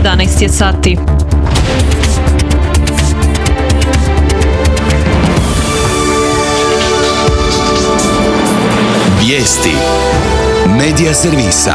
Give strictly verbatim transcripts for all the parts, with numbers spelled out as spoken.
jedanaest je sati. Vijesti Medija servisa.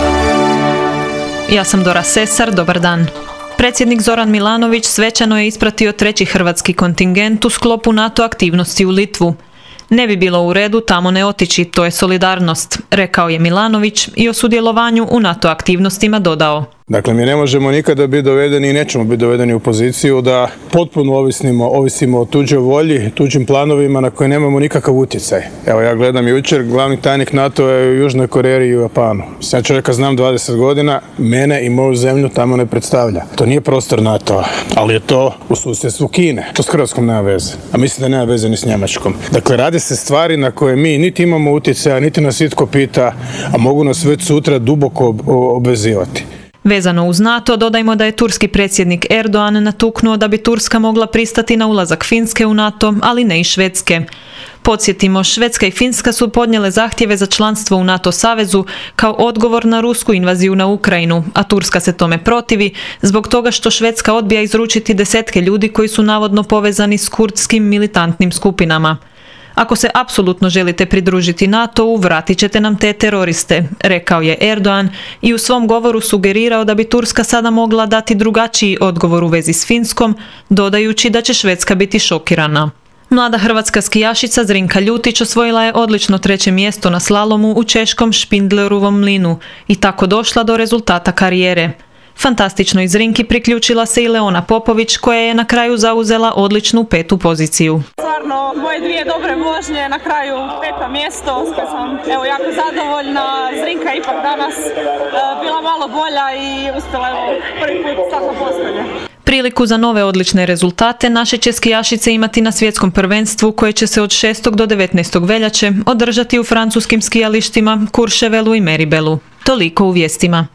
Ja sam Dora Sesar, dobar dan. Predsjednik Zoran Milanović svečano je ispratio treći hrvatski kontingent u sklopu NATO aktivnosti u Litvu. Ne bi bilo u redu tamo ne otići, to je solidarnost, rekao je Milanović i o sudjelovanju u NATO aktivnostima dodao. Dakle, mi ne možemo nikada biti dovedeni i nećemo biti dovedeni u poziciju da potpuno ovisimo, ovisimo o tuđoj volji, tuđim planovima na koje nemamo nikakav utjecaj. Evo, ja gledam jučer, glavni tajnik NATO je u Južnoj Koreji i u Japanu. Ja čovjeka znam dvadeset godina, mene i moju zemlju tamo ne predstavlja. To nije prostor NATO-a, ali je to u susjedstvu Kine. To s Hrvatskom nema veze, a mislim da nema veze ni s Njemačkom. Dakle, radi se stvari na koje mi niti imamo utjecaja, niti nas itko pita, a mogu nas već sutra duboko obvezivati. Vezano uz NATO, dodajmo da je turski predsjednik Erdogan natuknuo da bi Turska mogla pristati na ulazak Finske u NATO, ali ne i Švedske. Podsjetimo, Švedska i Finska su podnijele zahtjeve za članstvo u NATO savezu kao odgovor na rusku invaziju na Ukrajinu, a Turska se tome protivi zbog toga što Švedska odbija izručiti desetke ljudi koji su navodno povezani s kurdskim militantnim skupinama. Ako se apsolutno želite pridružiti NATO-u, vratit ćete nam te teroriste, rekao je Erdogan i u svom govoru sugerirao da bi Turska sada mogla dati drugačiji odgovor u vezi s Finskom, dodajući da će Švedska biti šokirana. Mlada hrvatska skijašica Zrinka Ljutić osvojila je odlično treće mjesto na slalomu u češkom Špindlerovom mlinu i tako došla do rezultata karijere. Fantastičnoj Zrinki priključila se i Leona Popović koja je na kraju zauzela odličnu petu poziciju. Stvarno, moje dvije dobre vožnje, na kraju peta mjesto, s kojom sam evo, jako zadovoljna. Zrinka ipak danas e, bila malo bolja i uspjela evo, prvi put tako postavlja. Priliku za nove odlične rezultate naše će skijašice imati na svjetskom prvenstvu koje će se od šestog do devetnaestog veljače održati u francuskim skijalištima Courchevelu i Meribelu. Toliko u vijestima.